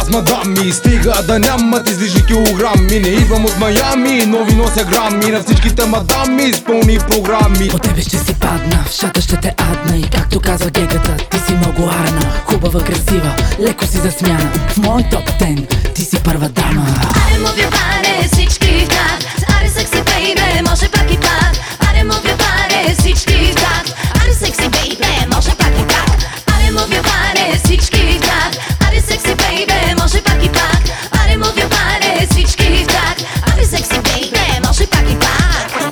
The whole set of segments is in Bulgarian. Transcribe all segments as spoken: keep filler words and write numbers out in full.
вас, мадами, стига да нямат излишни килограми. Не идвам от Майами, но ви нося грами. На всичките мадами изпълни програми. По тебе ще си падна, в шата ще те адна. И както казва гегата, ти си много арна. Хубава, красива, леко си за смяна. В мой топ десет ти си първа дама. Аре мove your body, всички в такт. Аре секси бейбе, може пак и пак. Аре move your body, всички в такт. Аре секси бейбе, може пак и пак. Аре move your body, всички в такт. Аре секси бейбе, може пак и пак. Аре move your body, всички в такт. Аре секси бейбе, може пак и пак.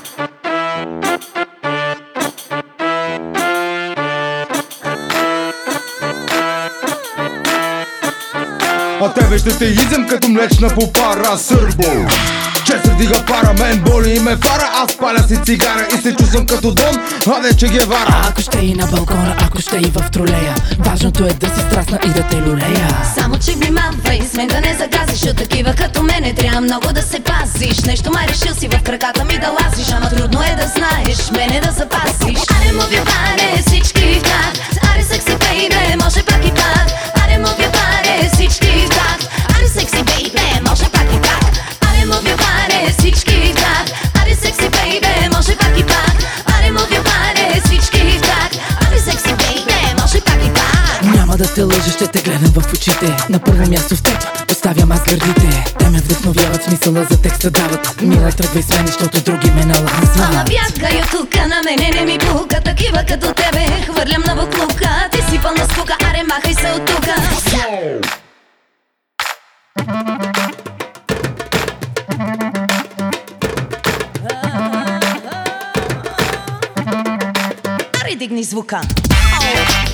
А тебе ще те изям като млечна попара. Сърбо чесър дига пара, мен боли и ме фара. Аз паля си цигара и се чувствам като Дон, а не Че Гевара. А ако ще и на балкона, ако ще и в тролея, важното е да си страстна и да те люлея. Само че внимавай, с мен да не загазиш. От такива като мене трябва много да се пазиш. Нещо май решил си в краката ми да лазиш, ама трудно е да знаеш мене да запасиш. Аре move your body, всички в такт. Аре секси бейбе, може пак и пак. Аре move your body, всички в такт. Аре секси бейбе, може пак и пак. Аре move your body, всички в такт. Аре секси бейбе, може пак и пак. Аре move your body, всички в такт. Аре секси бейбе, може пак и пак. Няма да те лъжа, ще те гледам в очите. На първо място в теб поставям аз гърдите. Те ме вдъхновяват, смисъла за текста дават. Мила, тръгвай с мен, защото други ме налазват. Ама бягай от тука, на мене не ми пука. Такива като тебе хвърлям на буклука. Ти си пълна скука, аре махай се от тука. Аре дигни звука.